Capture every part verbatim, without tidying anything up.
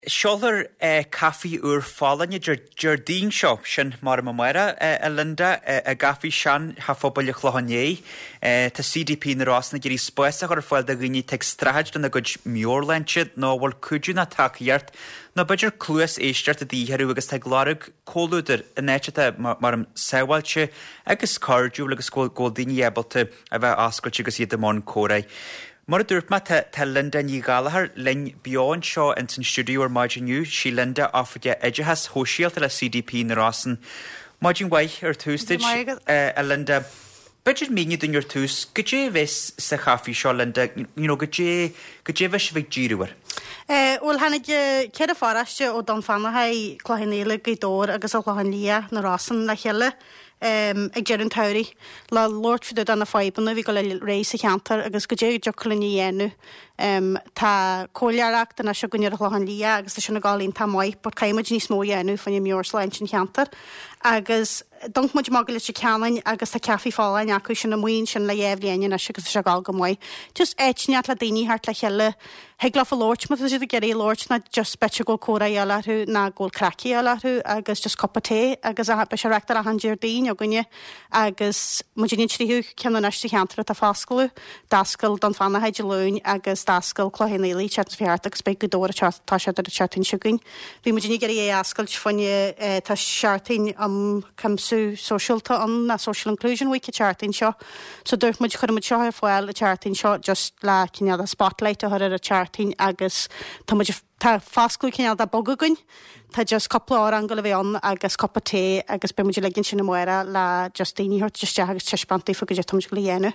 Seolar caffi úr fálanne Jardín seo sin mar mamara a Linda a gaffi sean ha phobal a chlohanné tá C D P na rásna gurí spéisa ar fáil a gine te straid na go miorlense nó bhfuil cuiú na takeíart na beidir clúas éisteart a dtíhearú agus te glárug cóúidir in éite mar an saohailte agus cardú agus ggódaine ebalta a bheith ascailte agus iad amán córaid. Mar dúirt ma tá Linda ní galahar linn beáin seo in san stúdiú ar maidinniu sí Linda áfaide idehas hóisialta le C D P na rásan. Maidin waith ar tústaid a Linda. Beidir míine dún ar tús, go dé bheits sa chafí seo Linda, go dé bheits bheith díúar? Wel, hannig cead a fáraiste ó don fannaha chláhannéile go dór agus a chláhanlia na rásan le cheile. Um, ag Gerin Tauri, la Lord Fidud an na faibanna bhí go le rééis a cheantar agus go dé joclíní dhéanú. Um, tá cólearach den na se gunnear a chláhan lia agus tá sinna gáín tá maiid, bod caiimid ní smó dhéanú fan i miorslain sin cheantar. Agus donc muid mag le se ceanain agus tá ceafí fálain acu sin na muoin sin le dhéhlíine na agus se gal go maiid. Just éitneat le daoine hart le cheile heagla a Lord, ma si a geí Lord na just bete go córa ealaú na ggóil craci ealaú agus just coppa té agus a be se reachtar a handir daoine a gunne agus muidir tríú ceanna neiste cheantar a fáscailú, dascail don fanna heidir lún agus dascail chláhannéilí chat fiart agus be go dóir tá se a chatin siúin. Bhí muidir geí é ascailt fanne tá seaartain am cumsú socialta an na Social Inclusion Week a chartain seo. So dúirt muid chum seo ar fáil a chartain seo just le cinnead a spotlight a thur a chartain agus tá muidir tá fáscail cinnead a bogagun. Tá just coppla á an go le bhéon agus coppa té agus be muidir leginn sin na muire le just daoine hort just agus teispantí fu go dé tumis go le dhéanú.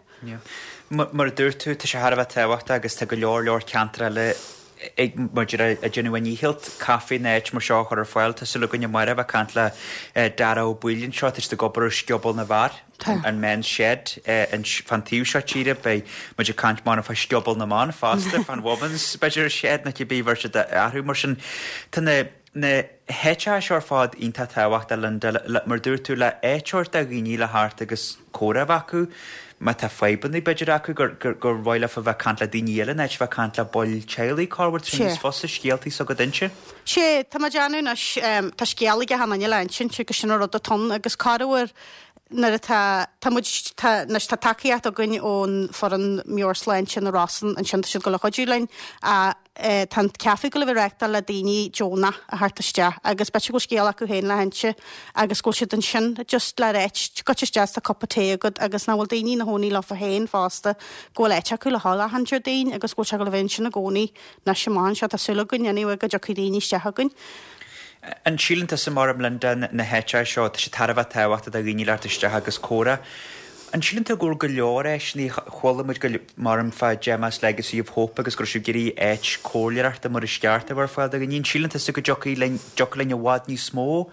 Mar dúirt tú tá sé Harbh tehacht agus tá go leor leor ceantra le ag muidir a genuiníhilt caffi neit mar seo ar fáil tá sula gonne muire bh cant le dara ó builinn seo is de gobar sciobal na bhar an men shed an fantíú seo tíre bei muidir cant mána fa sciobal na man fásta fan womans beidir shed na cibíhar se ahrú mar sin tanna na héte seir fád ínta tehacht a Linda mar dúir tú le éteir a gíní le háart agus córa acu ma tá faibanna beidir acu gur bhile a bheith cant le daoine neit bheith cant le boil tealaí cáhairt sin fosa scialtaí so go dinse? Sé, tá ma deanú tá scialaige hanaine lein sin tu go sin rud a ton agus cáhar na tá tá takeíart a gine ón for an miorslain sin na rásan an sin si go le chodúlein a tan ceaffi go le bhreachta le daoine Jóna a hartaiste agus bete go scéal acu héin le hense agus go si an sin just le réit goteiste a coppa té go agus na bhfuil daoine na hóí le a héin fásta go leite acu le hála hanir daon agus go se go le bhain sin na gcónaí na semáin se asúla gunneanú go deochu daoine stehagann. An sílanta sa mar am Linda na héte seo tá sé Harbh tehacht a gine leirtaiste agus córa. An sílanta gur go leor éis ní cholamid go mar an fa Gemma's Legacy of Hope agus gur siú gurí éit cóliarachta mar iscearta bhar fáil a gníon sílanta sa go jocaí lein a bhád ní smó.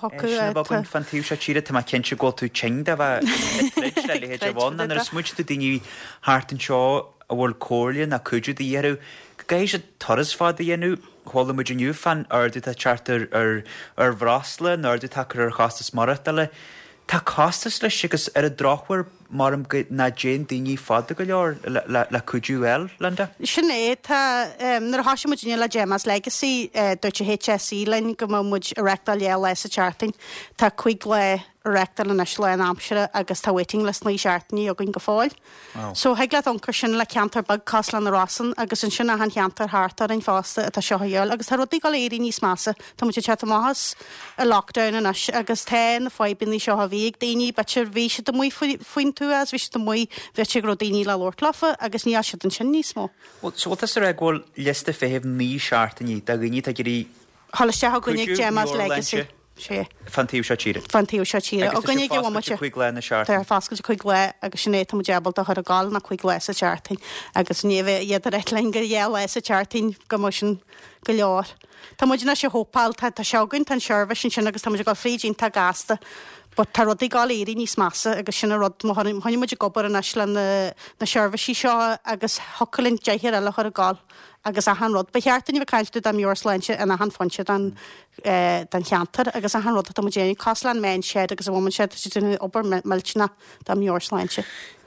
Á fantíú se tíre tá cin se ggóil tú teing a bheith le héidir bháin an ar smuid tú daoine háart an seo a bhfuil cóirlíonn a cuidiú dhéarú. Gaiis a toras fád a dhéanú chola muidir nniu fan ardú tá chartar ar bhrásla nó ardú tá ar chastas maratala. Tá castas leis agus ar a drochhar mar na Jane daoine fada go leor le cuidiú eil, Linda? Sin é tá nar háisi muidir le Gemma's Legacy dúirte H S E lein go muid a rectal le leis a charting. Tá chuig le rectal an eisle an amsere agus tá waiting list na seaartní a gin go fáil. So heagla anchar sin le ceantar bag caslan na rásan agus an sin a han cheantar hátar an fásta a tá seohéil agus tá rudí gal éirí níos massa tá muidir chat máhas a lockdown an agus té na fáibin ní seo a bhíag daoine betir bhí se do mú foin tú as bhí do mú bheitse gro daoine le Lordlafa agus ní se an sin níos mó. So is ar ghil lista féheh ní seaartaní a gine a gurí Haliste ha gunnig Gemma's Legacy. sé Fantíú se tíre. Fantíú se tíre. Agus tá fáscail chuig le na seaartain. Tá fáscail chuig le agus sin éit deabal a chu a gáil na chuig le a seaartain agus níomh iad a réitlein go dhéal le a seaartain go mu sin go leor. Tá muidir na se hópáil tá segann tan seirbh sin sin agus tá muidir gáil frídín tá gasta. But tá rudí gáil éirí níos massa agus sinna rud tháinig muidir gobar an eisle na seirbhí seo agus hocalinn deithir eile chu a gáil. agus a han rod. Beheartan i bh caiintú am miorslainse a han fonse dan cheantar agus a han rod am déanaine Coslan men shed agus a woman shed duna obair miltena am miorslainse.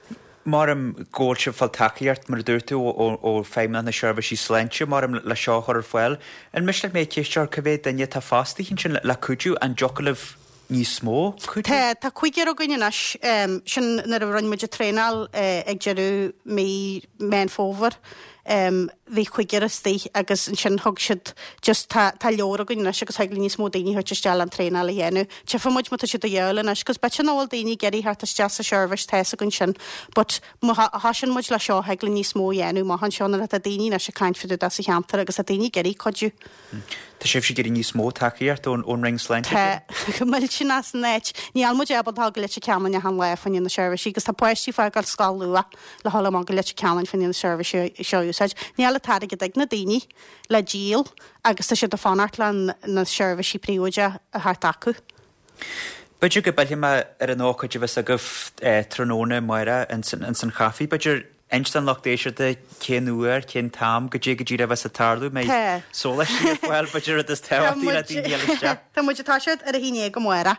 Marm ggóil se fáil takeíart mar dúirtú ó féimna na seirbh sí sleintse marm le seo chuir foiil. An mis le mé céistear cebé daine tá fástaí hín sin le cuiú an jocalah ní smó? Tá Tá chuigear ó gine sin na a bhrain muidir tréál ag jeú mí men fóver. Um, bhí chuigear tí agus sin thug siid just tá leor a gine agus heag níos mó daoine chuirte steal an tréna le dhéanú. Te fa muid mu si a dheolala gus be sin áil daoine geirí hart a ste a seirbhis te a gunn sin, but há sin muid le seo heagla níos mó dhéanú má han seánna le a daoine na se caiint fiú a sa cheantar agus a daoine geirí codú. Tá sibh si gurí níos mó takeíart ón ón ring sleint. Tá mil sin as net ní almuid ebal go le ceanna a an le fan na seirbhis, agus tá poisttí fá gal sáúa le hála má go le ceann fan na seirbhis seo. Ní eile táige ag na daoine le díal agus tá si do fanart le na seirbhí príoide a thart acu. Beidir go bailime ar an ácaid bheits a goh tróna maire an san chafií, beidir einstan lochdéisiir de céanúir cén tam go dé go ddíra bheits a tarlú mé sóla síhil beidir is tehaí le daoine. Tá muidir tá siid ar a híine go muire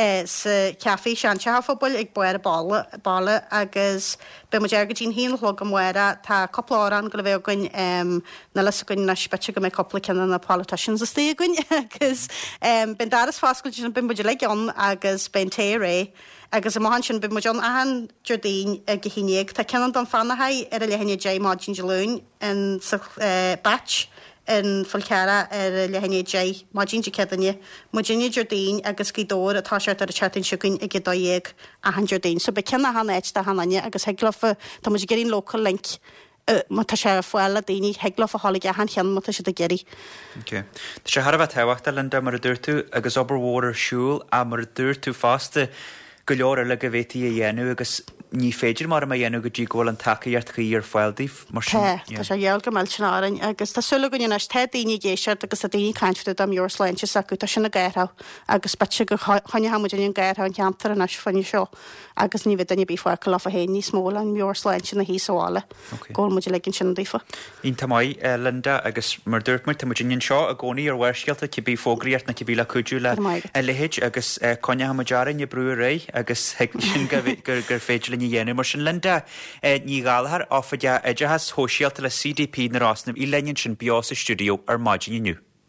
sa ceafií sean se fphobal ag buir balle agus be mu go dín híon log go muire tá coplárán go bhéh goin na le goin na spete go mé coppla cean na politicians a stéagain agus ben daras fáscail sin bin muidir le an agus ben té ré. Agus a máhan sin bu mu John ahan Jordain a gohíineag Tá cean don fannahaid ar a lehanne J Margin Jaloon in batch in Fulcara ar a lehanne J Margin Cedanne Mujinne Jordain agus gidóir a táisiart ar a chatin siúin ag dóéag a han Jordain. So be ceanna han éit a hanne agus heglofa tá mu gerin local link má tá sé foiil a daoine heglof a hálaigh a han chean má tá si a geirí. Tá sé Harbh tehaachta lenda mar a dúirtú agus oberhór siúil a mar a dúirtú fásta go leor le go bhétaí a dhéanú agus ní féidir mar a dhéanú go dtí ggóil an takeíart chuí ar fáildíh mar Tá sé dhéal go meil sin árainn agus tá sula gon as te daoine géisiart agus a daoine caiinfte am leor sleinte acu tá sinna gaiirtha agus bete go chuine hamuidir an gaiirtha an ceantar an as fanne seo agus ní bhid daine bí foiil lá a hé ní smóla an leor sleinte na híáile ggóil muidir le sin ddífa. Ín tamáid Linda agus mar dúirtmuid tá muidir seo a gcónaí ar bhhaircealta cibí fógraíart na cibí le cuiú le lehéid agus coine hamuidearan i brú ré agus sin gur féidir ní dhéanú mar sin Linda ní gáalthar áfaide idehas hóisialta le C D P na rásnam í leinn sin beá sa stúdio ar maidin inniu.